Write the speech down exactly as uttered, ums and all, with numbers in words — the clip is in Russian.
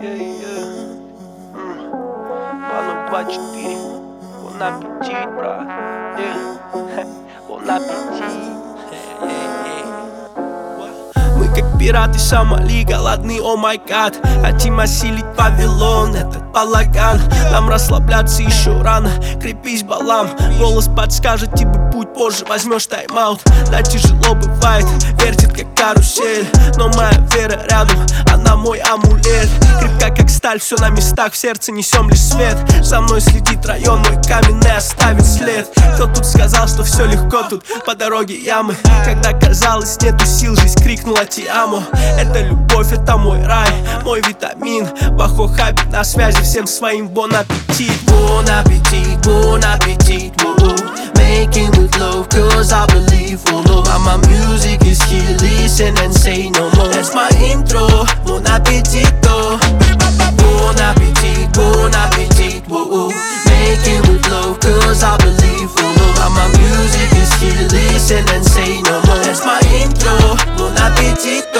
два ноль два четыре. Bon аппетит, брат. Bon аппетит. Мы как пираты Сомали, голодны, о май гад. Хотим осилить Вавилон, этот балаган. Нам расслабляться еще рано, крепись, Балам. Голос подскажет тебе путь, позже возьмешь тайм-аут. Да, тяжело бывает, вертит как карусель, но моя вера рядом, она мой амулет. Крепка как сталь, все на местах, в сердце несем лишь свет. За мной следит район, мой каменный оставит след. Кто тут сказал, что все легко, тут по дороге ямы. Когда казалось нету сил, жизнь крикнула ти амо. Это любовь, это мой рай, мой витамин. Бахо Хаби на связи, всем своим бон аппетит. Bon appetit, bon appetit, whoa, whoa. Making with love, cause I believe, oh no. My music is here, listen and say no more. That's my intro, bon appetito. Bon appetit, bon appetit, whoa, whoa. Making with love, cause I believe, oh no. My music is here, listen and say no more. That's my intro, bon appetit.